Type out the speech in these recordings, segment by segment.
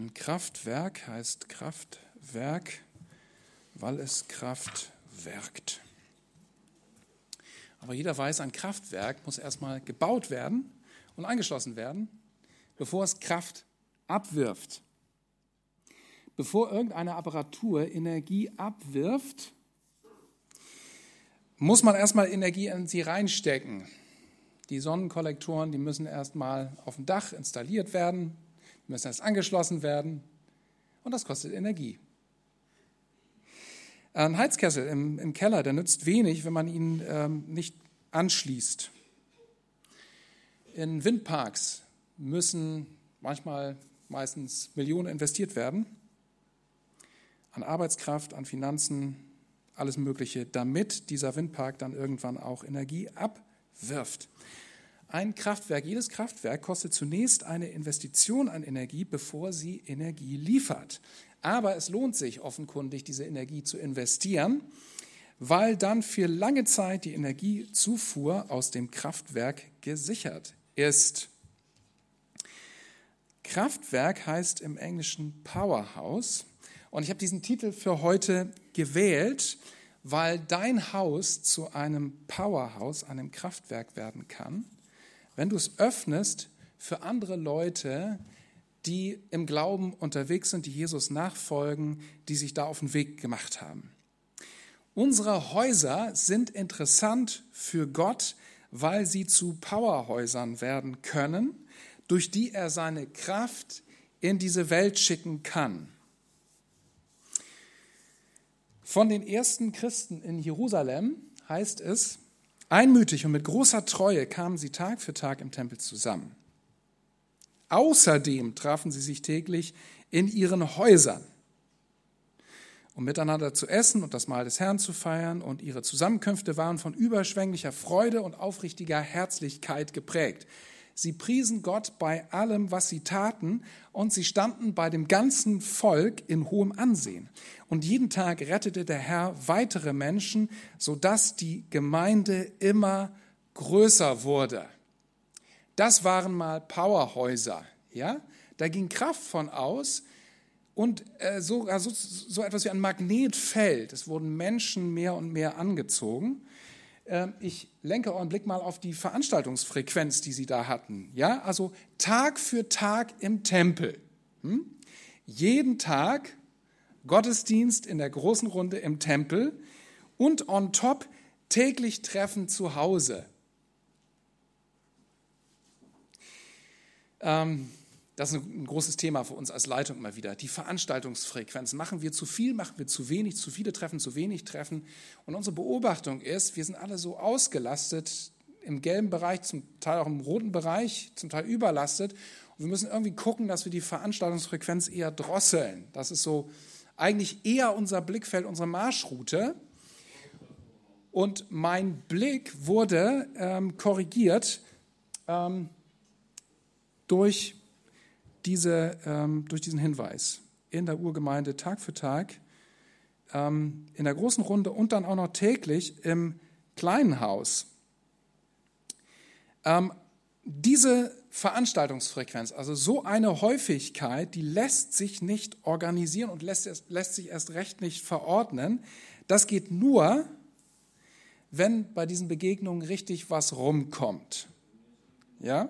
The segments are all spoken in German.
Ein Kraftwerk heißt Kraftwerk, weil es Kraft wirkt. Aber jeder weiß, ein Kraftwerk muss erstmal gebaut werden und angeschlossen werden, bevor es Kraft abwirft. Bevor irgendeine Apparatur Energie abwirft, muss man erstmal Energie in sie reinstecken. Die Sonnenkollektoren, die müssen erstmal auf dem Dach installiert werden, müssen erst angeschlossen werden und das kostet Energie. Ein Heizkessel im Keller, der nützt wenig, wenn man ihn nicht anschließt. In Windparks müssen meistens Millionen investiert werden, an Arbeitskraft, an Finanzen, alles Mögliche, damit dieser Windpark dann irgendwann auch Energie abwirft. Ein Kraftwerk, jedes Kraftwerk kostet zunächst eine Investition an Energie, bevor sie Energie liefert. Aber es lohnt sich offenkundig, diese Energie zu investieren, weil dann für lange Zeit die Energiezufuhr aus dem Kraftwerk gesichert ist. Kraftwerk heißt im Englischen Powerhouse. Und ich habe diesen Titel für heute gewählt, weil dein Haus zu einem Powerhouse, einem Kraftwerk werden kann, wenn du es öffnest für andere Leute, die im Glauben unterwegs sind, die Jesus nachfolgen, die sich da auf den Weg gemacht haben. Unsere Häuser sind interessant für Gott, weil sie zu Powerhäusern werden können, durch die er seine Kraft in diese Welt schicken kann. Von den ersten Christen in Jerusalem heißt es, einmütig und mit großer Treue kamen sie Tag für Tag im Tempel zusammen. Außerdem trafen sie sich täglich in ihren Häusern, um miteinander zu essen und das Mahl des Herrn zu feiern. Und ihre Zusammenkünfte waren von überschwänglicher Freude und aufrichtiger Herzlichkeit geprägt. Sie priesen Gott bei allem, was sie taten, und sie standen bei dem ganzen Volk in hohem Ansehen. Und jeden Tag rettete der Herr weitere Menschen, sodass die Gemeinde immer größer wurde. Das waren mal Powerhäuser, ja? Da ging Kraft von aus und so etwas wie ein Magnetfeld. Es wurden Menschen mehr und mehr angezogen. Ich lenke euren Blick mal auf die Veranstaltungsfrequenz, die sie da hatten. Ja, also Tag für Tag im Tempel. Jeden Tag Gottesdienst in der großen Runde im Tempel und on top täglich Treffen zu Hause. Das ist ein großes Thema für uns als Leitung immer wieder. Die Veranstaltungsfrequenz. Machen wir zu viel, machen wir zu wenig, zu viele Treffen, zu wenig Treffen. Und unsere Beobachtung ist, wir sind alle so ausgelastet, im gelben Bereich, zum Teil auch im roten Bereich, zum Teil überlastet. Und wir müssen irgendwie gucken, dass wir die Veranstaltungsfrequenz eher drosseln. Das ist so eigentlich eher unser Blickfeld, unsere Marschroute. Und mein Blick wurde korrigiert durch diesen Hinweis in der Urgemeinde Tag für Tag, in der großen Runde und dann auch noch täglich im kleinen Haus. Diese Veranstaltungsfrequenz, also so eine Häufigkeit, die lässt sich nicht organisieren und lässt sich erst recht nicht verordnen. Das geht nur, wenn bei diesen Begegnungen richtig was rumkommt. Ja?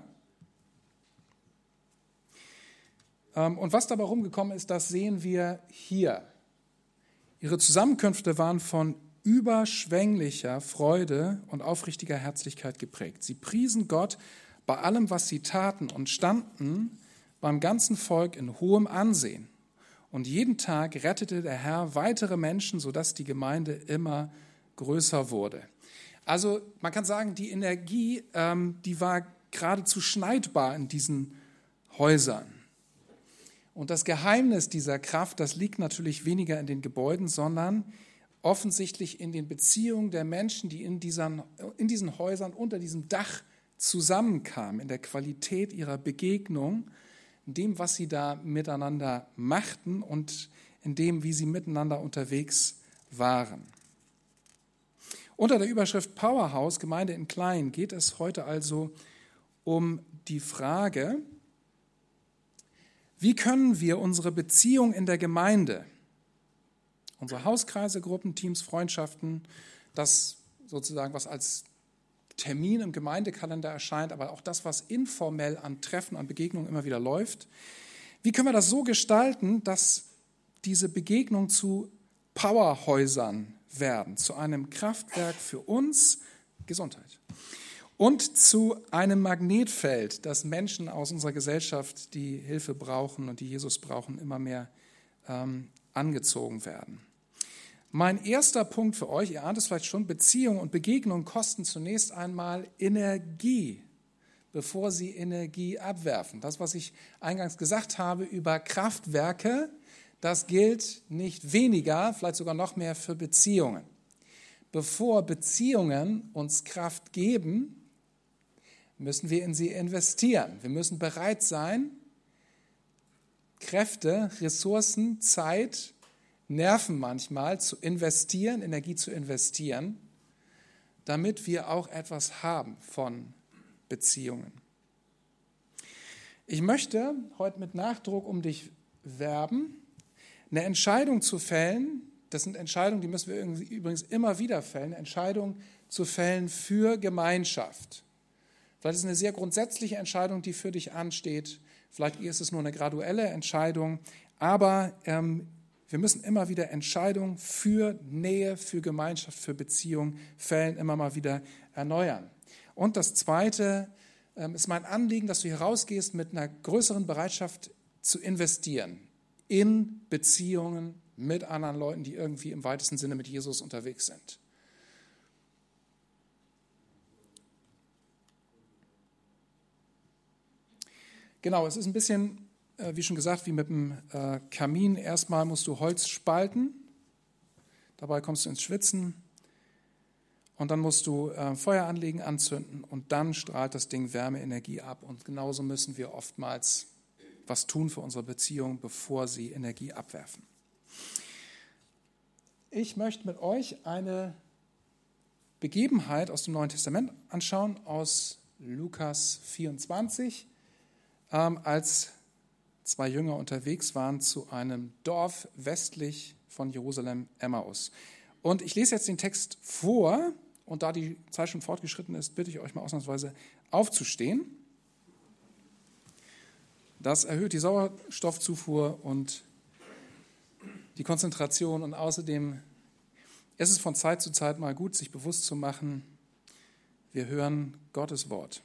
Und was dabei rumgekommen ist, das sehen wir hier. Ihre Zusammenkünfte waren von überschwänglicher Freude und aufrichtiger Herzlichkeit geprägt. Sie priesen Gott bei allem, was sie taten und standen beim ganzen Volk in hohem Ansehen. Und jeden Tag rettete der Herr weitere Menschen, sodass die Gemeinde immer größer wurde. Also man kann sagen, die Energie, die war geradezu schneidbar in diesen Häusern. Und das Geheimnis dieser Kraft, das liegt natürlich weniger in den Gebäuden, sondern offensichtlich in den Beziehungen der Menschen, die in diesen Häusern unter diesem Dach zusammenkamen, in der Qualität ihrer Begegnung, in dem, was sie da miteinander machten und in dem, wie sie miteinander unterwegs waren. Unter der Überschrift Powerhouse, Gemeinde in Klein, geht es heute also um die Frage, Wie können wir unsere Beziehung in der Gemeinde, unsere Hauskreise, Gruppen, Teams, Freundschaften, das sozusagen, was als Termin im Gemeindekalender erscheint, aber auch das, was informell an Treffen, an Begegnungen immer wieder läuft, wie können wir das so gestalten, dass diese Begegnungen zu Powerhäusern werden, zu einem Kraftwerk für uns, Gesundheit, und zu einem Magnetfeld, das Menschen aus unserer Gesellschaft, die Hilfe brauchen und die Jesus brauchen, immer mehr angezogen werden. Mein erster Punkt für euch, ihr ahnt es vielleicht schon, Beziehungen und Begegnungen kosten zunächst einmal Energie, bevor sie Energie abwerfen. Das, was ich eingangs gesagt habe über Kraftwerke, das gilt nicht weniger, vielleicht sogar noch mehr für Beziehungen. Bevor Beziehungen uns Kraft geben, müssen wir in sie investieren. Wir müssen bereit sein, Kräfte, Ressourcen, Zeit, Nerven manchmal zu investieren, Energie zu investieren, damit wir auch etwas haben von Beziehungen. Ich möchte heute mit Nachdruck um dich werben, eine Entscheidung zu fällen. Das sind Entscheidungen, die müssen wir übrigens immer wieder fällen, eine Entscheidung zu fällen für Gemeinschaft. Vielleicht ist es eine sehr grundsätzliche Entscheidung, die für dich ansteht. Vielleicht ist es nur eine graduelle Entscheidung. Aber wir müssen immer wieder Entscheidungen für Nähe, für Gemeinschaft, für Beziehung fällen, immer mal wieder erneuern. Und das Zweite ist mein Anliegen, dass du hier rausgehst mit einer größeren Bereitschaft zu investieren in Beziehungen mit anderen Leuten, die irgendwie im weitesten Sinne mit Jesus unterwegs sind. Genau, es ist ein bisschen, wie schon gesagt, wie mit dem Kamin. Erstmal musst du Holz spalten, dabei kommst du ins Schwitzen und dann musst du Feuer anlegen, anzünden und dann strahlt das Ding Wärmeenergie ab. Und genauso müssen wir oftmals was tun für unsere Beziehung, bevor sie Energie abwerfen. Ich möchte mit euch eine Begebenheit aus dem Neuen Testament anschauen, aus Lukas 24, als zwei Jünger unterwegs waren zu einem Dorf westlich von Jerusalem, Emmaus. Und ich lese jetzt den Text vor und da die Zeit schon fortgeschritten ist, bitte ich euch mal ausnahmsweise aufzustehen. Das erhöht die Sauerstoffzufuhr und die Konzentration und außerdem ist es von Zeit zu Zeit mal gut, sich bewusst zu machen, wir hören Gottes Wort.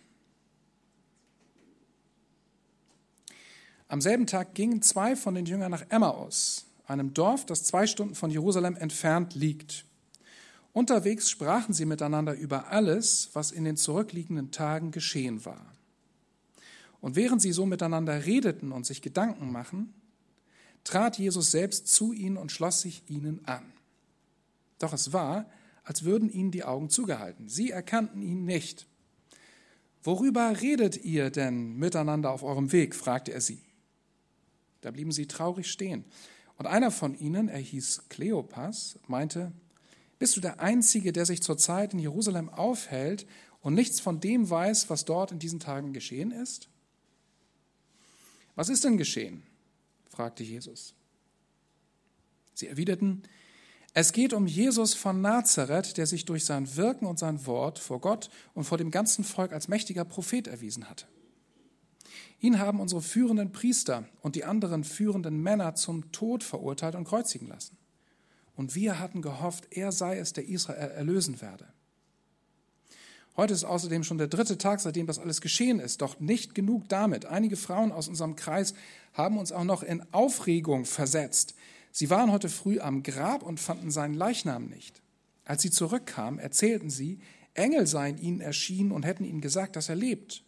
Am selben Tag gingen zwei von den Jüngern nach Emmaus, einem Dorf, das 2 Stunden von Jerusalem entfernt liegt. Unterwegs sprachen sie miteinander über alles, was in den zurückliegenden Tagen geschehen war. Und während sie so miteinander redeten und sich Gedanken machten, trat Jesus selbst zu ihnen und schloss sich ihnen an. Doch es war, als würden ihnen die Augen zugehalten. Sie erkannten ihn nicht. »Worüber redet ihr denn miteinander auf eurem Weg?« fragte er sie. Da blieben sie traurig stehen. Und einer von ihnen, er hieß Kleopas, meinte, »Bist du der Einzige, der sich zurzeit in Jerusalem aufhält und nichts von dem weiß, was dort in diesen Tagen geschehen ist?« »Was ist denn geschehen?« fragte Jesus. Sie erwiderten, »Es geht um Jesus von Nazareth, der sich durch sein Wirken und sein Wort vor Gott und vor dem ganzen Volk als mächtiger Prophet erwiesen hatte. Ihn haben unsere führenden Priester und die anderen führenden Männer zum Tod verurteilt und kreuzigen lassen. Und wir hatten gehofft, er sei es, der Israel erlösen werde. Heute ist außerdem schon der 3. Tag, seitdem das alles geschehen ist. Doch nicht genug damit. Einige Frauen aus unserem Kreis haben uns auch noch in Aufregung versetzt. Sie waren heute früh am Grab und fanden seinen Leichnam nicht. Als sie zurückkamen, erzählten sie, Engel seien ihnen erschienen und hätten ihnen gesagt, dass er lebt.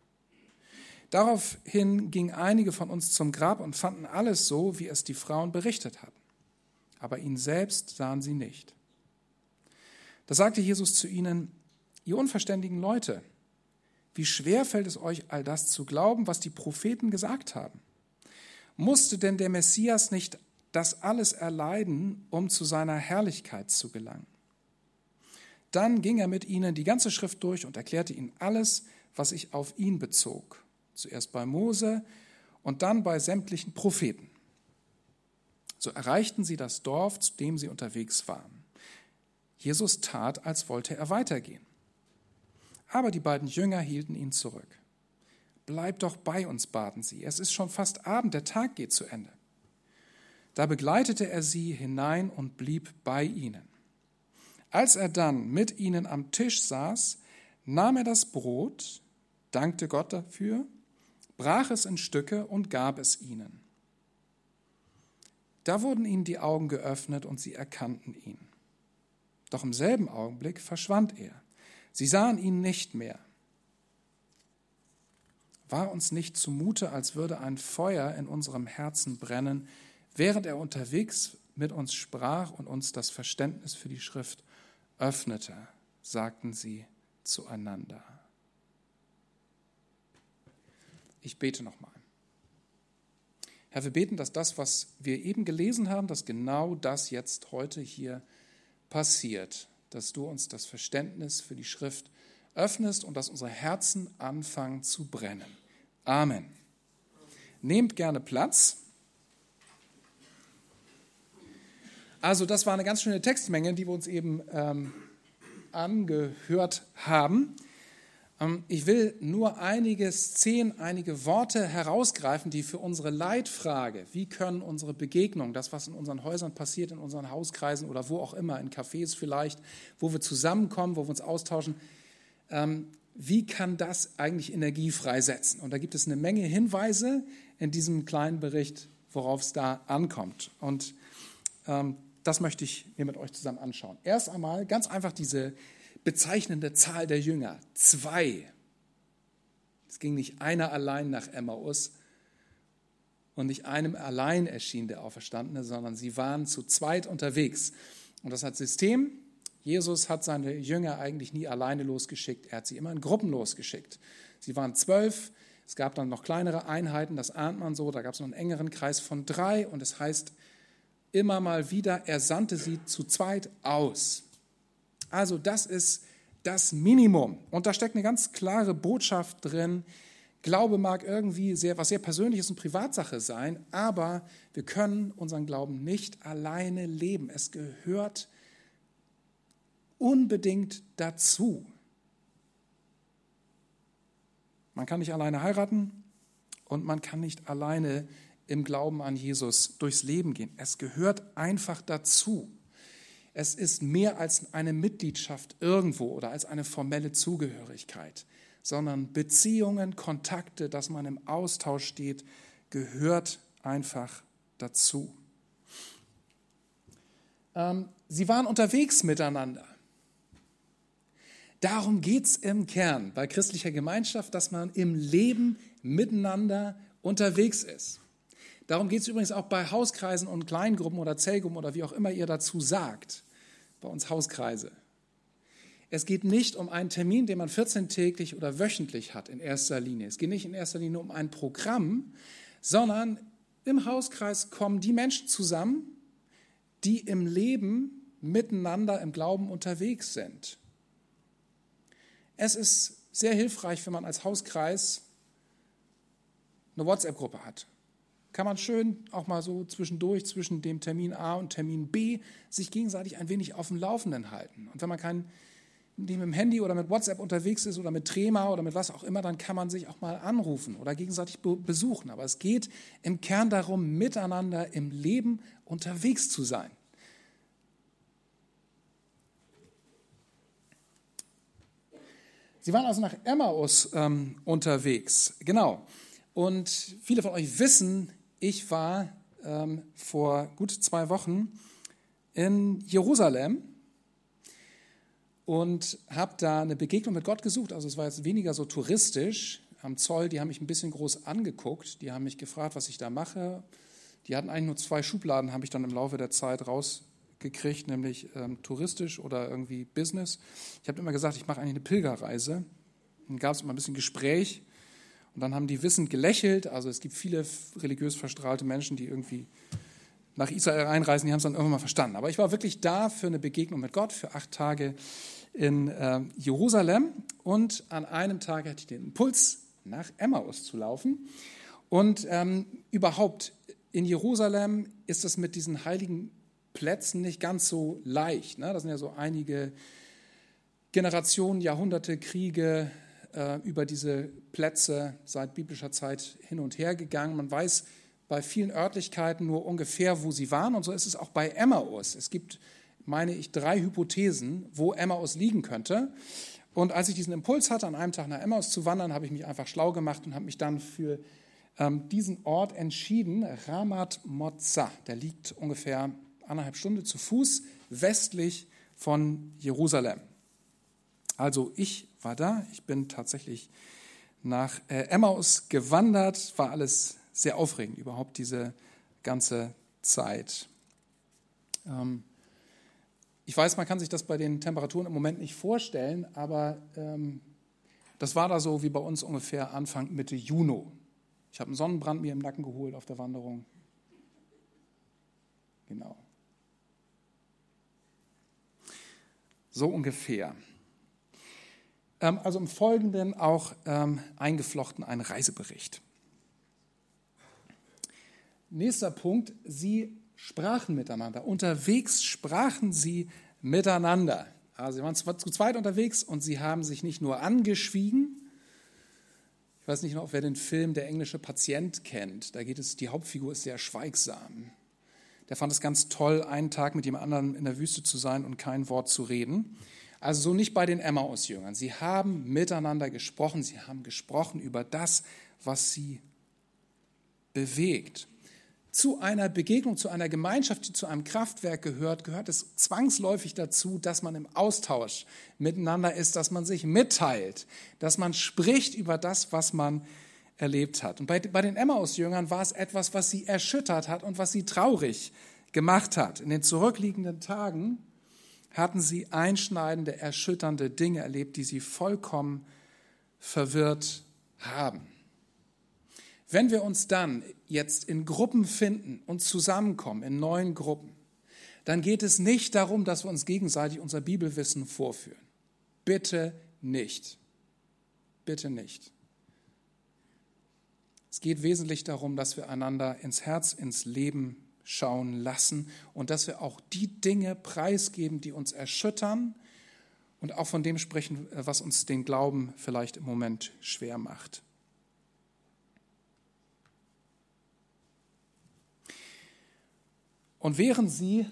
Daraufhin gingen einige von uns zum Grab und fanden alles so, wie es die Frauen berichtet hatten. Aber ihn selbst sahen sie nicht. Da sagte Jesus zu ihnen, ihr unverständigen Leute, wie schwer fällt es euch, all das zu glauben, was die Propheten gesagt haben? Musste denn der Messias nicht das alles erleiden, um zu seiner Herrlichkeit zu gelangen? Dann ging er mit ihnen die ganze Schrift durch und erklärte ihnen alles, was sich auf ihn bezog. Zuerst bei Mose und dann bei sämtlichen Propheten. So erreichten sie das Dorf, zu dem sie unterwegs waren. Jesus tat, als wollte er weitergehen. Aber die beiden Jünger hielten ihn zurück. Bleib doch bei uns, baten sie. Es ist schon fast Abend, der Tag geht zu Ende. Da begleitete er sie hinein und blieb bei ihnen. Als er dann mit ihnen am Tisch saß, nahm er das Brot, dankte Gott dafür, brach es in Stücke und gab es ihnen. Da wurden ihnen die Augen geöffnet und sie erkannten ihn. Doch im selben Augenblick verschwand er. Sie sahen ihn nicht mehr. War uns nicht zumute, als würde ein Feuer in unserem Herzen brennen, während er unterwegs mit uns sprach und uns das Verständnis für die Schrift öffnete, sagten sie zueinander. Ich bete nochmal. Herr, wir beten, dass das, was wir eben gelesen haben, dass genau das jetzt heute hier passiert, dass du uns das Verständnis für die Schrift öffnest und dass unsere Herzen anfangen zu brennen. Amen. Nehmt gerne Platz. Also das war eine ganz schöne Textmenge, die wir uns eben angehört haben. Ich will nur einige Szenen, einige Worte herausgreifen, die für unsere Leitfrage, wie können unsere Begegnungen, das, was in unseren Häusern passiert, in unseren Hauskreisen oder wo auch immer, in Cafés vielleicht, wo wir zusammenkommen, wo wir uns austauschen, wie kann das eigentlich Energie freisetzen? Und da gibt es eine Menge Hinweise in diesem kleinen Bericht, worauf es da ankommt. Und das möchte ich mir mit euch zusammen anschauen. Erst einmal ganz einfach diese bezeichnende Zahl der Jünger, 2. Es ging nicht einer allein nach Emmaus und nicht einem allein erschien der Auferstandene, sondern sie waren zu zweit unterwegs. Und das hat System. Jesus hat seine Jünger eigentlich nie alleine losgeschickt, er hat sie immer in Gruppen losgeschickt. Sie waren 12, es gab dann noch kleinere Einheiten, das ahnt man so, da gab es noch einen engeren Kreis von 3 und es heißt immer mal wieder, er sandte sie zu zweit aus. Also das ist das Minimum. Und da steckt eine ganz klare Botschaft drin. Glaube mag irgendwie was sehr Persönliches und Privatsache sein, aber wir können unseren Glauben nicht alleine leben. Es gehört unbedingt dazu. Man kann nicht alleine heiraten und man kann nicht alleine im Glauben an Jesus durchs Leben gehen. Es gehört einfach dazu. Es ist mehr als eine Mitgliedschaft irgendwo oder als eine formelle Zugehörigkeit, sondern Beziehungen, Kontakte, dass man im Austausch steht, gehört einfach dazu. Sie waren unterwegs miteinander. Darum geht es im Kern bei christlicher Gemeinschaft, dass man im Leben miteinander unterwegs ist. Darum geht es übrigens auch bei Hauskreisen und Kleingruppen oder Zellgruppen oder wie auch immer ihr dazu sagt, bei uns Hauskreise. Es geht nicht um einen Termin, den man 14-täglich oder wöchentlich hat in erster Linie. Es geht nicht in erster Linie um ein Programm, sondern im Hauskreis kommen die Menschen zusammen, die im Leben miteinander im Glauben unterwegs sind. Es ist sehr hilfreich, wenn man als Hauskreis eine WhatsApp-Gruppe hat. Kann man schön auch mal so zwischendurch, zwischen dem Termin A und Termin B, sich gegenseitig ein wenig auf dem Laufenden halten. Und wenn man mit dem Handy oder mit WhatsApp unterwegs ist oder mit Trema oder mit was auch immer, dann kann man sich auch mal anrufen oder gegenseitig besuchen. Aber es geht im Kern darum, miteinander im Leben unterwegs zu sein. Sie waren also nach Emmaus unterwegs, genau. Und viele von euch wissen, ich war vor gut 2 Wochen in Jerusalem und habe da eine Begegnung mit Gott gesucht. Also es war jetzt weniger so touristisch. Am Zoll, die haben mich ein bisschen groß angeguckt. Die haben mich gefragt, was ich da mache. Die hatten eigentlich nur 2 Schubladen, habe ich dann im Laufe der Zeit rausgekriegt, nämlich touristisch oder irgendwie Business. Ich habe immer gesagt, ich mache eigentlich eine Pilgerreise. Dann gab es immer ein bisschen Gespräch. Und dann haben die wissend gelächelt. Also es gibt viele religiös verstrahlte Menschen, die irgendwie nach Israel einreisen, die haben es dann irgendwann mal verstanden. Aber ich war wirklich da für eine Begegnung mit Gott, für 8 Tage in Jerusalem. Und an einem Tag hatte ich den Impuls, nach Emmaus zu laufen. Und überhaupt, in Jerusalem ist es mit diesen heiligen Plätzen nicht ganz so leicht. Ne? Da sind ja so einige Generationen, Jahrhunderte, Kriege über diese Plätze seit biblischer Zeit hin und her gegangen. Man weiß bei vielen Örtlichkeiten nur ungefähr, wo sie waren. Und so ist es auch bei Emmaus. Es gibt, meine ich, 3 Hypothesen, wo Emmaus liegen könnte. Und als ich diesen Impuls hatte, an einem Tag nach Emmaus zu wandern, habe ich mich einfach schlau gemacht und habe mich dann für diesen Ort entschieden, Ramat Mozah. Der liegt ungefähr 1,5 Stunden zu Fuß westlich von Jerusalem. Also ich war da, ich bin tatsächlich nach Emmaus gewandert, war alles sehr aufregend, überhaupt diese ganze Zeit. Ich weiß, man kann sich das bei den Temperaturen im Moment nicht vorstellen, aber das war da so wie bei uns ungefähr Anfang, Mitte Juni. Ich habe einen Sonnenbrand mir im Nacken geholt auf der Wanderung. Genau. So ungefähr. Also im Folgenden auch eingeflochten ein Reisebericht. Nächster Punkt, sie sprachen miteinander. Unterwegs sprachen sie miteinander. Also sie waren zu zweit unterwegs und sie haben sich nicht nur angeschwiegen. Ich weiß nicht noch, wer den Film Der englische Patient kennt. Da geht es, die Hauptfigur ist sehr schweigsam. Der fand es ganz toll, einen Tag mit jemand anderem in der Wüste zu sein und kein Wort zu reden. Also so nicht bei den Emmaus-Jüngern. Sie haben miteinander gesprochen. Sie haben gesprochen über das, was sie bewegt. Zu einer Begegnung, zu einer Gemeinschaft, die zu einem Kraftwerk gehört es zwangsläufig dazu, dass man im Austausch miteinander ist, dass man sich mitteilt, dass man spricht über das, was man erlebt hat. Und bei den Emmaus-Jüngern war es etwas, was sie erschüttert hat und was sie traurig gemacht hat. In den zurückliegenden Tagen hatten sie einschneidende, erschütternde Dinge erlebt, die sie vollkommen verwirrt haben. Wenn wir uns dann jetzt in Gruppen finden und zusammenkommen, in neuen Gruppen, dann geht es nicht darum, dass wir uns gegenseitig unser Bibelwissen vorführen. Bitte nicht. Bitte nicht. Es geht wesentlich darum, dass wir einander ins Herz, ins Leben schauen lassen und dass wir auch die Dinge preisgeben, die uns erschüttern und auch von dem sprechen, was uns den Glauben vielleicht im Moment schwer macht. Und während sie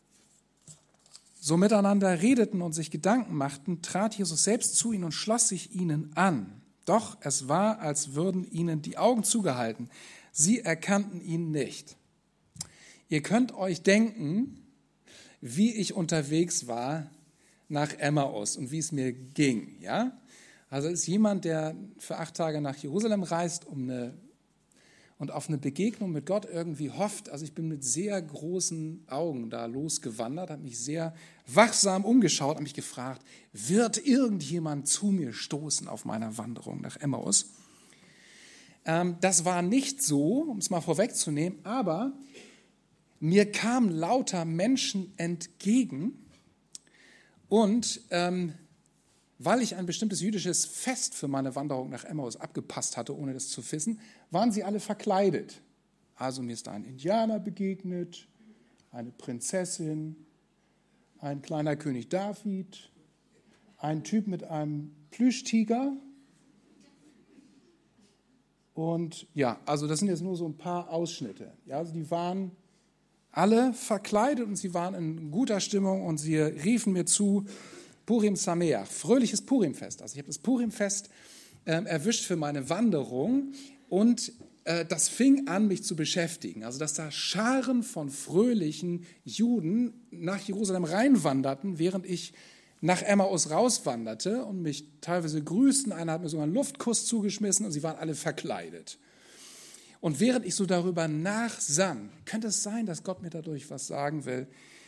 so miteinander redeten und sich Gedanken machten, trat Jesus selbst zu ihnen und schloss sich ihnen an. Doch es war, als würden ihnen die Augen zugehalten. Sie erkannten ihn nicht. Ihr könnt euch denken, wie ich unterwegs war nach Emmaus und wie es mir ging. Ja? Also ist jemand, der für 8 Tage nach Jerusalem reist, und auf eine Begegnung mit Gott irgendwie hofft. Also ich bin mit sehr großen Augen da losgewandert, habe mich sehr wachsam umgeschaut, habe mich gefragt, wird irgendjemand zu mir stoßen auf meiner Wanderung nach Emmaus? Das war nicht so, um es mal vorwegzunehmen, aber mir kamen lauter Menschen entgegen und weil ich ein bestimmtes jüdisches Fest für meine Wanderung nach Emmaus abgepasst hatte, ohne das zu wissen, waren sie alle verkleidet. Also mir ist ein Indianer begegnet, eine Prinzessin, ein kleiner König David, ein Typ mit einem Plüschtiger. Und ja, also das sind jetzt nur so ein paar Ausschnitte. Ja, also die waren alle verkleidet und sie waren in guter Stimmung und sie riefen mir zu, Purim Sameach, fröhliches Purimfest. Also ich habe das Purimfest erwischt für meine Wanderung und das fing an, mich zu beschäftigen. Also dass da Scharen von fröhlichen Juden nach Jerusalem reinwanderten, während ich nach Emmaus rauswanderte und mich teilweise grüßten. Einer hat mir sogar einen Luftkuss zugeschmissen und sie waren alle verkleidet. Und während ich so darüber nachsann, könnte es sein, dass Gott mir dadurch was sagen will,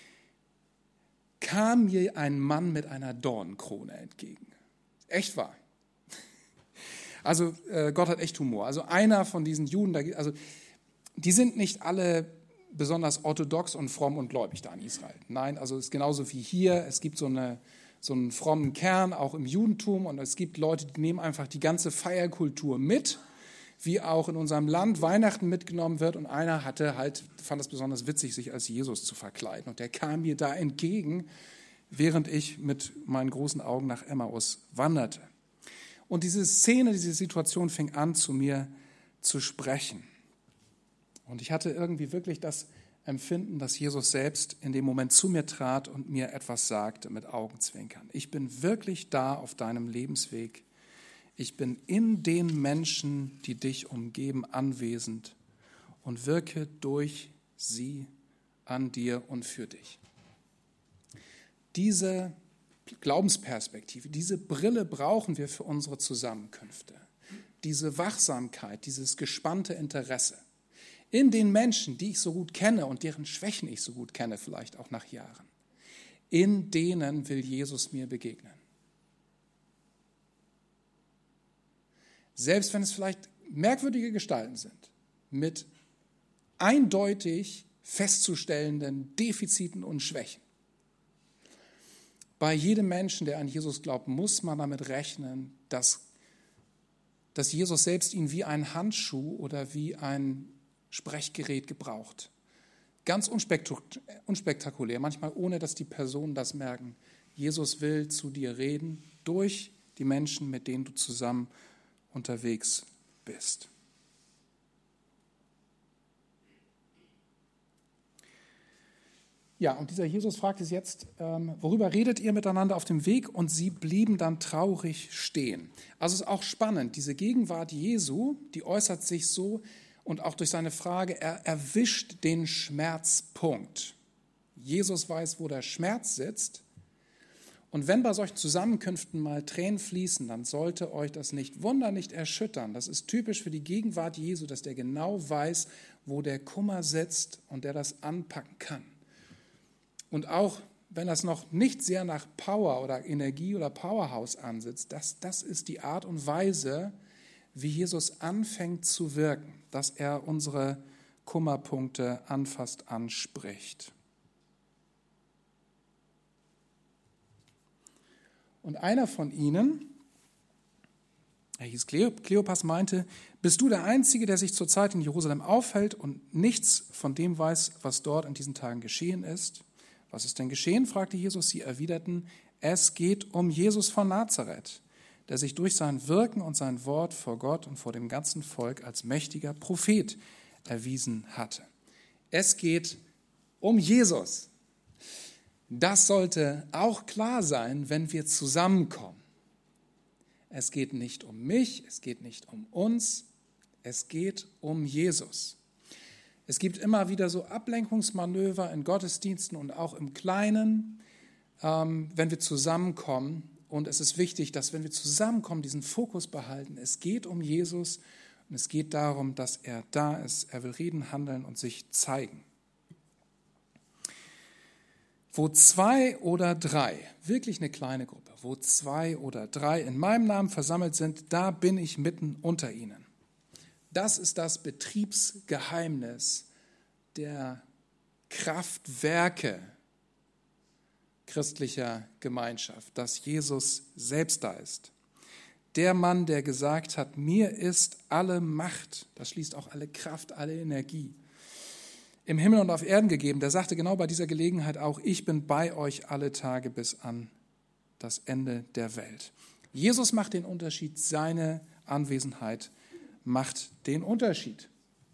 kam mir ein Mann mit einer Dornenkrone entgegen. Echt wahr. Also Gott hat echt Humor. Also einer von diesen Juden, also die sind nicht alle besonders orthodox und fromm und gläubig da in Israel. Nein, also es ist genauso wie hier. Es gibt so einen frommen Kern, auch im Judentum. Und es gibt Leute, die nehmen einfach die ganze Feierkultur mit. wie auch in unserem Land Weihnachten mitgenommen wird. Und einer fand es besonders witzig, sich als Jesus zu verkleiden. Und der kam mir da entgegen, während ich mit meinen großen Augen nach Emmaus wanderte. Und diese Szene, diese Situation fing an, zu mir zu sprechen. Und ich hatte irgendwie wirklich das Empfinden, dass Jesus selbst in dem Moment zu mir trat und mir etwas sagte mit Augenzwinkern. Ich bin wirklich da auf deinem Lebensweg. Ich bin in den Menschen, die dich umgeben, anwesend und wirke durch sie an dir und für dich. Diese Glaubensperspektive, diese Brille brauchen wir für unsere Zusammenkünfte. Diese Wachsamkeit, dieses gespannte Interesse. In den Menschen, die ich so gut kenne und deren Schwächen ich so gut kenne, vielleicht auch nach Jahren, in denen will Jesus mir begegnen. Selbst wenn es vielleicht merkwürdige Gestalten sind, mit eindeutig festzustellenden Defiziten und Schwächen. Bei jedem Menschen, der an Jesus glaubt, muss man damit rechnen, dass Jesus selbst ihn wie ein Handschuh oder wie ein Sprechgerät gebraucht. Ganz unspektakulär, manchmal ohne, dass die Personen das merken. Jesus will zu dir reden durch die Menschen, mit denen du zusammen unterwegs bist. Ja, und dieser Jesus fragt es jetzt, worüber redet ihr miteinander auf dem Weg? Und sie blieben dann traurig stehen. Also es ist auch spannend, diese Gegenwart Jesu, die äußert sich so, und auch durch seine Frage, er erwischt den Schmerzpunkt. Jesus weiß, wo der Schmerz sitzt. Und wenn bei solchen Zusammenkünften mal Tränen fließen, dann sollte euch das nicht wundern, nicht erschüttern. Das ist typisch für die Gegenwart Jesu, dass der genau weiß, wo der Kummer sitzt und der das anpacken kann. Und auch wenn das noch nicht sehr nach Power oder Energie oder Powerhouse ansitzt, das ist die Art und Weise, wie Jesus anfängt zu wirken, dass er unsere Kummerpunkte anfasst, anspricht. Und einer von ihnen, er hieß Kleopas, meinte, bist du der Einzige, der sich zurzeit in Jerusalem aufhält und nichts von dem weiß, was dort in diesen Tagen geschehen ist? Was ist denn geschehen? Fragte Jesus. Sie erwiderten, es geht um Jesus von Nazareth, der sich durch sein Wirken und sein Wort vor Gott und vor dem ganzen Volk als mächtiger Prophet erwiesen hatte. Es geht um Jesus. Das sollte auch klar sein, wenn wir zusammenkommen. Es geht nicht um mich, es geht nicht um uns, es geht um Jesus. Es gibt immer wieder so Ablenkungsmanöver in Gottesdiensten und auch im Kleinen, wenn wir zusammenkommen. Und es ist wichtig, dass, wenn wir zusammenkommen, diesen Fokus behalten. Es geht um Jesus und es geht darum, dass er da ist. Er will reden, handeln und sich zeigen. Wo 2 oder 3, wirklich eine kleine Gruppe, wo 2 oder 3 in meinem Namen versammelt sind, da bin ich mitten unter ihnen. Das ist das Betriebsgeheimnis der Kraftwerke christlicher Gemeinschaft, dass Jesus selbst da ist. Der Mann, der gesagt hat, mir ist alle Macht, das schließt auch alle Kraft, alle Energie, im Himmel und auf Erden gegeben, der sagte genau bei dieser Gelegenheit auch, ich bin bei euch alle Tage bis an das Ende der Welt. Jesus macht den Unterschied, seine Anwesenheit macht den Unterschied.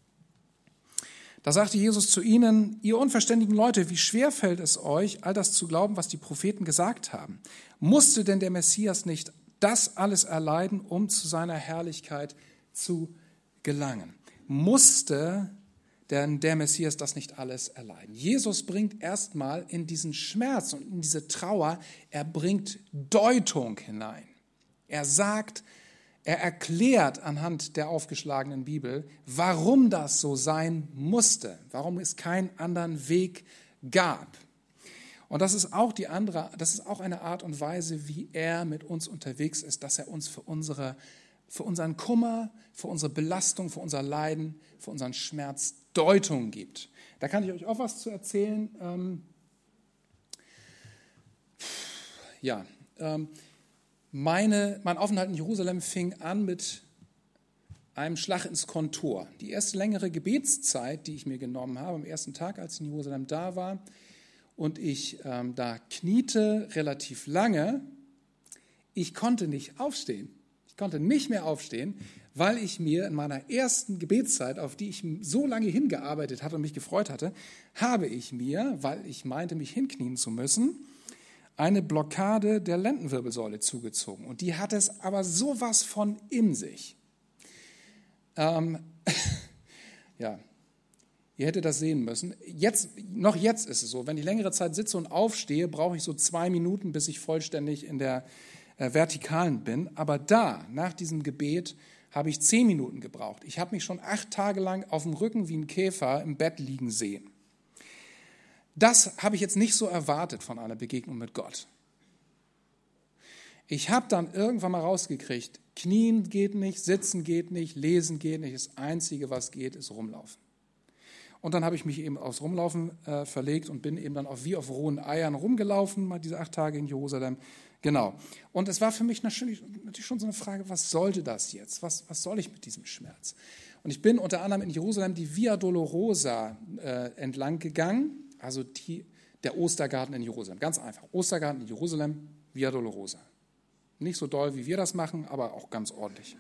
Da sagte Jesus zu ihnen, ihr unverständigen Leute, wie schwer fällt es euch, all das zu glauben, was die Propheten gesagt haben? Musste denn der Messias nicht das alles erleiden, um zu seiner Herrlichkeit zu gelangen? Musste denn der Messias das nicht alles erleiden? Jesus bringt erstmal in diesen Schmerz und in diese Trauer, er bringt Deutung hinein. Er sagt, er erklärt anhand der aufgeschlagenen Bibel, warum das so sein musste, warum es keinen anderen Weg gab. Und das ist auch eine Art und Weise, wie er mit uns unterwegs ist, dass er uns für unseren Kummer, für unsere Belastung, für unser Leiden, für unseren Schmerz Deutung gibt. Da kann ich euch auch was zu erzählen. Mein Aufenthalt in Jerusalem fing an mit einem Schlag ins Kontor. Die erste längere Gebetszeit, die ich mir genommen habe, am ersten Tag, als ich in Jerusalem da war, und ich da kniete relativ lange, ich konnte nicht aufstehen. Ich konnte nicht mehr aufstehen, weil ich mir in meiner ersten Gebetszeit, auf die ich so lange hingearbeitet hatte und mich gefreut hatte, habe ich mir, weil ich meinte, mich hinknien zu müssen, eine Blockade der Lendenwirbelsäule zugezogen. Und die hat es aber sowas von in sich. Ja, ihr hättet das sehen müssen. Jetzt ist es so, wenn ich längere Zeit sitze und aufstehe, brauche ich so 2 Minuten, bis ich vollständig in der Vertikalen bin. Aber nach diesem Gebet, habe ich 10 Minuten gebraucht. Ich habe mich schon 8 Tage lang auf dem Rücken wie ein Käfer im Bett liegen sehen. Das habe ich jetzt nicht so erwartet von einer Begegnung mit Gott. Ich habe dann irgendwann mal rausgekriegt, knien geht nicht, sitzen geht nicht, lesen geht nicht. Das Einzige, was geht, ist rumlaufen. Und dann habe ich mich eben aufs Rumlaufen verlegt und bin eben dann wie auf rohen Eiern rumgelaufen, mal diese 8 Tage in Jerusalem. Genau. Und es war für mich natürlich schon so eine Frage, was sollte das jetzt? Was soll ich mit diesem Schmerz? Und ich bin unter anderem in Jerusalem die Via Dolorosa entlang gegangen, also der Ostergarten in Jerusalem. Ganz einfach. Ostergarten in Jerusalem, Via Dolorosa. Nicht so doll, wie wir das machen, aber auch ganz ordentlich.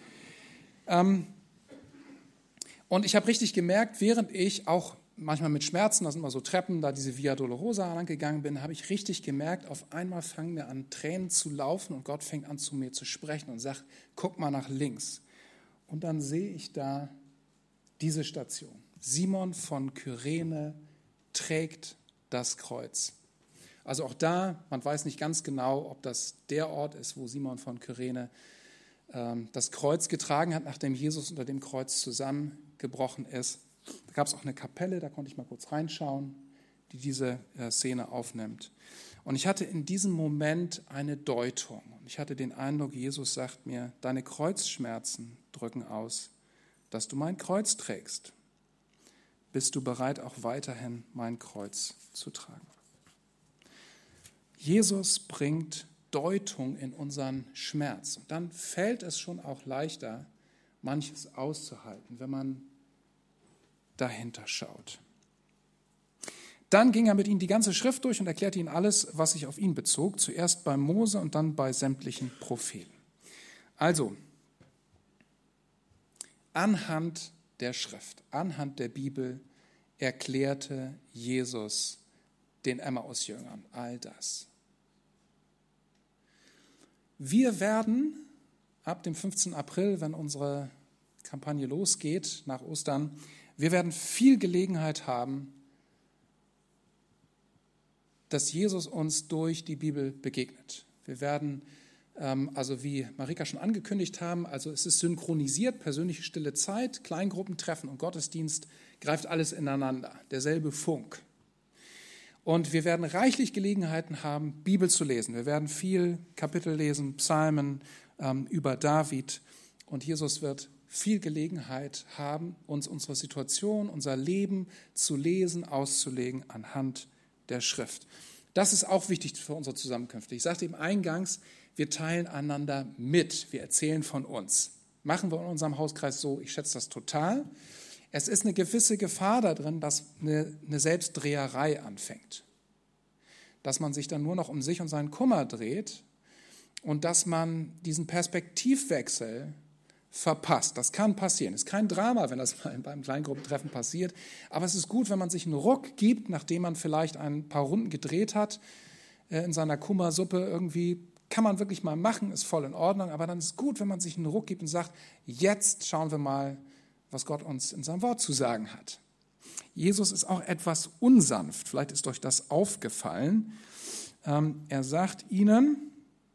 Und ich habe richtig gemerkt, während ich auch manchmal mit Schmerzen, das sind immer so Treppen, da diese Via Dolorosa lang gegangen bin, habe ich richtig gemerkt, auf einmal fangen mir an, Tränen zu laufen und Gott fängt an, zu mir zu sprechen und sagt, guck mal nach links. Und dann sehe ich da diese Station. Simon von Kyrene trägt das Kreuz. Also auch da, man weiß nicht ganz genau, ob das der Ort ist, wo Simon von Kyrene das Kreuz getragen hat, nachdem Jesus unter dem Kreuz zusammengebrochen ist. Da gab es auch eine Kapelle, da konnte ich mal kurz reinschauen, die diese Szene aufnimmt. Und ich hatte in diesem Moment eine Deutung. Und ich hatte den Eindruck, Jesus sagt mir, deine Kreuzschmerzen drücken aus, dass du mein Kreuz trägst. Bist du bereit, auch weiterhin mein Kreuz zu tragen? Jesus bringt Deutung in unseren Schmerz. Und dann fällt es schon auch leichter, manches auszuhalten, wenn man dahinter schaut. Dann ging er mit ihnen die ganze Schrift durch und erklärte ihnen alles, was sich auf ihn bezog, zuerst bei Mose und dann bei sämtlichen Propheten. Also, anhand der Schrift, anhand der Bibel erklärte Jesus den Emmaus-Jüngern all das. Wir werden ab dem 15. April, wenn unsere Kampagne losgeht nach Ostern, wir werden viel Gelegenheit haben, dass Jesus uns durch die Bibel begegnet. Wir werden, also wie Marika schon angekündigt haben, also es ist synchronisiert, persönliche stille Zeit, Kleingruppentreffen und Gottesdienst, greift alles ineinander, derselbe Funk. Und wir werden reichlich Gelegenheiten haben, Bibel zu lesen. Wir werden viel Kapitel lesen, Psalmen über David. Und Jesus wird viel Gelegenheit haben, uns unsere Situation, unser Leben zu lesen, auszulegen anhand der Schrift. Das ist auch wichtig für unsere Zusammenkünfte. Ich sagte eben eingangs, wir teilen einander mit, wir erzählen von uns. Machen wir in unserem Hauskreis so, ich schätze das total. Es ist eine gewisse Gefahr da drin, dass eine Selbstdreherei anfängt. Dass man sich dann nur noch um sich und seinen Kummer dreht und dass man diesen Perspektivwechsel verpasst. Das kann passieren. Es ist kein Drama, wenn das mal beim Kleingruppentreffen passiert, aber es ist gut, wenn man sich einen Ruck gibt, nachdem man vielleicht ein paar Runden gedreht hat in seiner Kummersuppe irgendwie. Kann man wirklich mal machen, ist voll in Ordnung, aber dann ist es gut, wenn man sich einen Ruck gibt und sagt, jetzt schauen wir mal, was Gott uns in seinem Wort zu sagen hat. Jesus ist auch etwas unsanft, vielleicht ist euch das aufgefallen. Er sagt ihnen,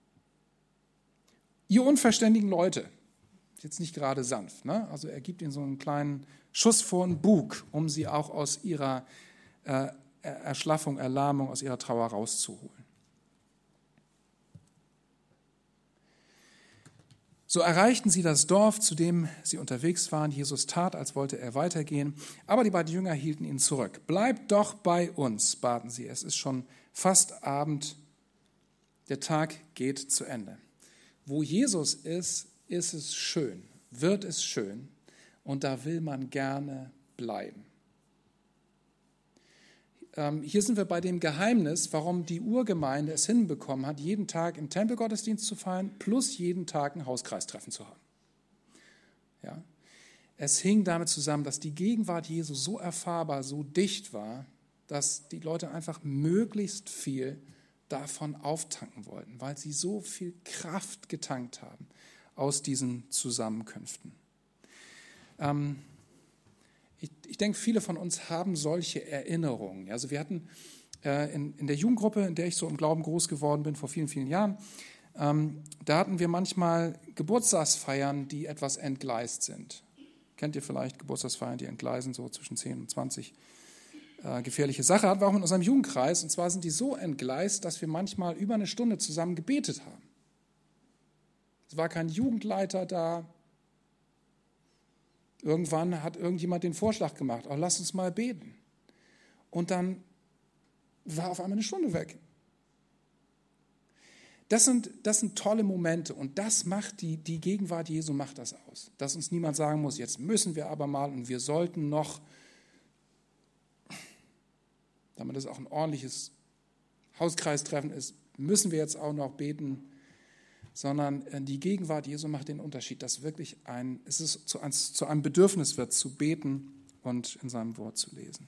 ihr unverständigen Leute, jetzt nicht gerade sanft, ne? Also er gibt ihnen so einen kleinen Schuss vor den Bug, um sie auch aus ihrer Erschlaffung, Erlahmung, aus ihrer Trauer rauszuholen. So erreichten sie das Dorf, zu dem sie unterwegs waren. Jesus tat, als wollte er weitergehen, aber die beiden Jünger hielten ihn zurück. Bleibt doch bei uns, baten sie. Es ist schon fast Abend, der Tag geht zu Ende. Wo Jesus ist, ist es schön. wird es schön und da will man gerne bleiben. Hier sind wir bei dem Geheimnis, warum die Urgemeinde es hinbekommen hat, jeden Tag im Tempelgottesdienst zu feiern, plus jeden Tag ein Hauskreistreffen zu haben. Ja? Es hing damit zusammen, dass die Gegenwart Jesu so erfahrbar, so dicht war, dass die Leute einfach möglichst viel davon auftanken wollten, weil sie so viel Kraft getankt haben aus diesen Zusammenkünften. Ich denke, viele von uns haben solche Erinnerungen. Also wir hatten in der Jugendgruppe, in der ich so im Glauben groß geworden bin, vor vielen, vielen Jahren, da hatten wir manchmal Geburtstagsfeiern, die etwas entgleist sind. Kennt ihr vielleicht Geburtstagsfeiern, die entgleisen, so zwischen 10 und 20? Gefährliche Sache. Hatten wir auch in unserem Jugendkreis. Und zwar sind die so entgleist, dass wir manchmal über eine Stunde zusammen gebetet haben. Es war kein Jugendleiter da. Irgendwann hat irgendjemand den Vorschlag gemacht, oh, lass uns mal beten. Und dann war auf einmal eine Stunde weg. Das sind tolle Momente und das macht die Gegenwart Jesu macht das aus. Dass uns niemand sagen muss, jetzt müssen wir aber mal und wir sollten noch, damit es auch ein ordentliches Hauskreistreffen ist, müssen wir jetzt auch noch beten, sondern die Gegenwart Jesu macht den Unterschied, dass wirklich zu einem Bedürfnis wird, zu beten und in seinem Wort zu lesen.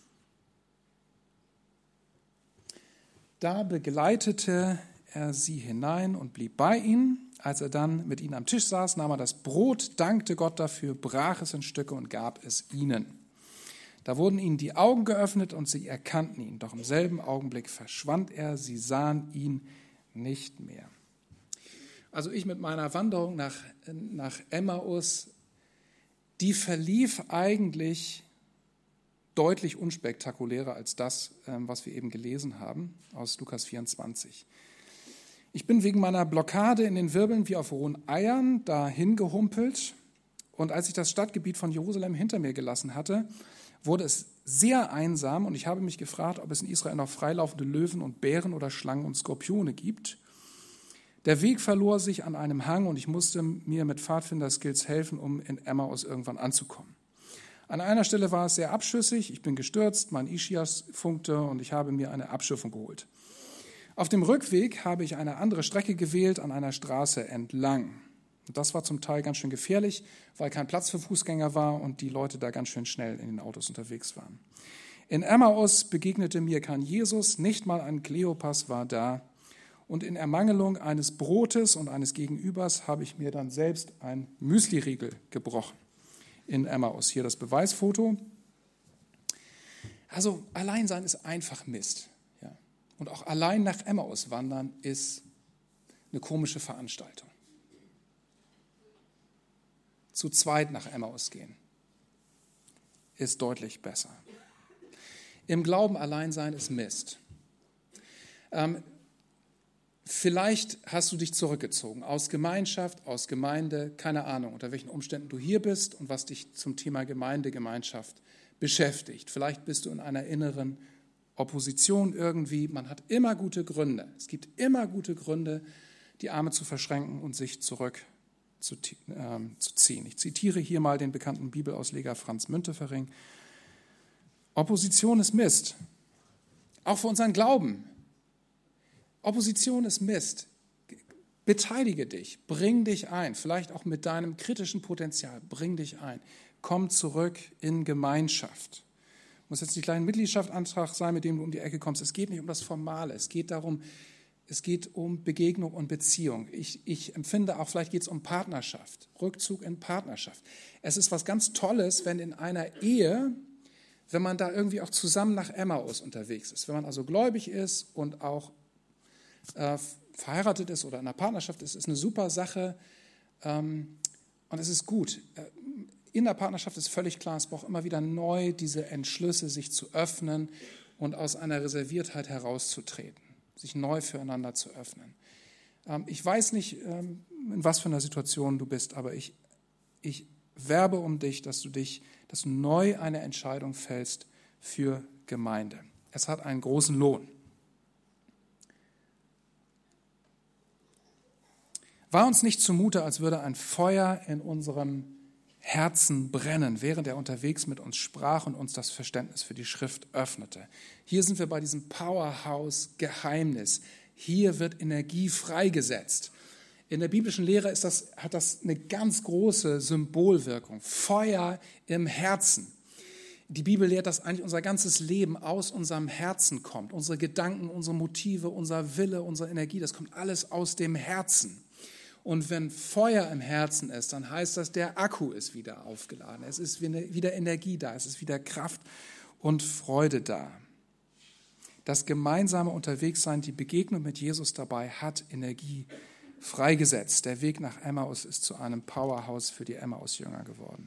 Da begleitete er sie hinein und blieb bei ihnen. Als er dann mit ihnen am Tisch saß, nahm er das Brot, dankte Gott dafür, brach es in Stücke und gab es ihnen. Da wurden ihnen die Augen geöffnet und sie erkannten ihn. Doch im selben Augenblick verschwand er, sie sahen ihn nicht mehr. Also ich mit meiner Wanderung nach Emmaus, die verlief eigentlich deutlich unspektakulärer als das, was wir eben gelesen haben aus Lukas 24. Ich bin wegen meiner Blockade in den Wirbeln wie auf rohen Eiern dahin gehumpelt und als ich das Stadtgebiet von Jerusalem hinter mir gelassen hatte, wurde es sehr einsam und ich habe mich gefragt, ob es in Israel noch freilaufende Löwen und Bären oder Schlangen und Skorpione gibt. Der Weg verlor sich an einem Hang und ich musste mir mit Pfadfinder-Skills helfen, um in Emmaus irgendwann anzukommen. An einer Stelle war es sehr abschüssig, ich bin gestürzt, mein Ischias funkte und ich habe mir eine Abschürfung geholt. Auf dem Rückweg habe ich eine andere Strecke gewählt, an einer Straße entlang. Und das war zum Teil ganz schön gefährlich, weil kein Platz für Fußgänger war und die Leute da ganz schön schnell in den Autos unterwegs waren. In Emmaus begegnete mir kein Jesus, nicht mal ein Kleopas war da. Und in Ermangelung eines Brotes und eines Gegenübers habe ich mir dann selbst ein Müsliriegel gebrochen. In Emmaus. Hier das Beweisfoto. Also Alleinsein ist einfach Mist. Ja. Und auch allein nach Emmaus wandern ist eine komische Veranstaltung. Zu zweit nach Emmaus gehen ist deutlich besser. Im Glauben allein sein ist Mist. Vielleicht hast du dich zurückgezogen aus Gemeinschaft, aus Gemeinde, keine Ahnung, unter welchen Umständen du hier bist und was dich zum Thema Gemeinde, Gemeinschaft beschäftigt. Vielleicht bist du in einer inneren Opposition irgendwie. Man hat immer gute Gründe. Es gibt immer gute Gründe, die Arme zu verschränken und sich zurückzuziehen. Ich zitiere hier mal den bekannten Bibelausleger Franz Müntefering. Opposition ist Mist. Auch für unseren Glauben. Opposition ist Mist. Beteilige dich, bring dich ein, vielleicht auch mit deinem kritischen Potenzial, bring dich ein. Komm zurück in Gemeinschaft. Muss jetzt nicht gleich ein Mitgliedschaftsantrag sein, mit dem du um die Ecke kommst. Es geht nicht um das Formale, es geht um Begegnung und Beziehung. Ich empfinde auch, vielleicht geht es um Partnerschaft, Rückzug in Partnerschaft. Es ist was ganz Tolles, wenn in einer Ehe, wenn man da irgendwie auch zusammen nach Emmaus unterwegs ist, wenn man also gläubig ist und auch verheiratet ist oder in einer Partnerschaft ist eine super Sache und es ist gut. In der Partnerschaft ist völlig klar, es braucht immer wieder neu diese Entschlüsse, sich zu öffnen und aus einer Reserviertheit herauszutreten, sich neu füreinander zu öffnen. Ich weiß nicht, in was für einer Situation du bist, aber ich werbe um dich, dass du neu eine Entscheidung fällst für Gemeinde. Es hat einen großen Lohn. War uns nicht zumute, als würde ein Feuer in unserem Herzen brennen, während er unterwegs mit uns sprach und uns das Verständnis für die Schrift öffnete. Hier sind wir bei diesem Powerhouse-Geheimnis. Hier wird Energie freigesetzt. In der biblischen Lehre hat das eine ganz große Symbolwirkung. Feuer im Herzen. Die Bibel lehrt, dass eigentlich unser ganzes Leben aus unserem Herzen kommt. Unsere Gedanken, unsere Motive, unser Wille, unsere Energie, das kommt alles aus dem Herzen. Und wenn Feuer im Herzen ist, dann heißt das, der Akku ist wieder aufgeladen. Es ist wieder Energie da, es ist wieder Kraft und Freude da. Das gemeinsame Unterwegssein, die Begegnung mit Jesus dabei hat Energie freigesetzt. Der Weg nach Emmaus ist zu einem Powerhouse für die Emmaus-Jünger geworden.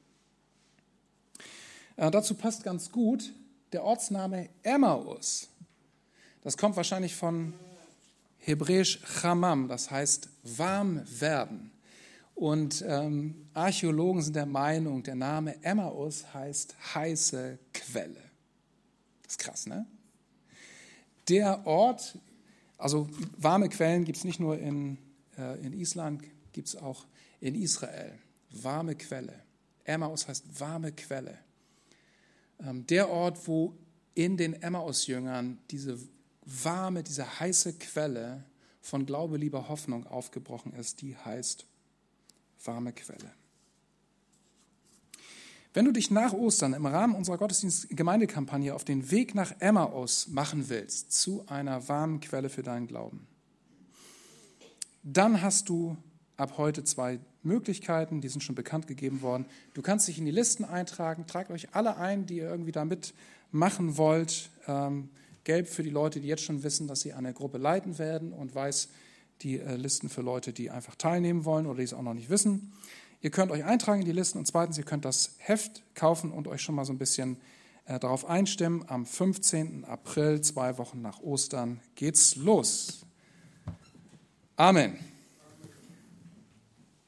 Dazu passt ganz gut der Ortsname Emmaus. Das kommt wahrscheinlich von Hebräisch Chamam, das heißt warm werden. Und Archäologen sind der Meinung, der Name Emmaus heißt heiße Quelle. Das ist krass, ne? Der Ort, also warme Quellen gibt es nicht nur in Island, gibt es auch in Israel. Warme Quelle. Emmaus heißt warme Quelle. Der Ort, wo in den Emmaus-Jüngern diese heiße Quelle von Glaube, Liebe, Hoffnung aufgebrochen ist, die heißt warme Quelle. Wenn du dich nach Ostern im Rahmen unserer Gottesdienst-Gemeindekampagne auf den Weg nach Emmaus machen willst, zu einer warmen Quelle für deinen Glauben, dann hast du ab heute 2 Möglichkeiten, die sind schon bekannt gegeben worden. Du kannst dich in die Listen eintragen, tragt euch alle ein, die ihr irgendwie da mitmachen wollt. Gelb für die Leute, die jetzt schon wissen, dass sie eine Gruppe leiten werden, und weiß die Listen für Leute, die einfach teilnehmen wollen oder die es auch noch nicht wissen. Ihr könnt euch eintragen in die Listen, und zweitens, ihr könnt das Heft kaufen und euch schon mal so ein bisschen darauf einstimmen. Am 15. April, 2 Wochen nach Ostern, geht's los. Amen.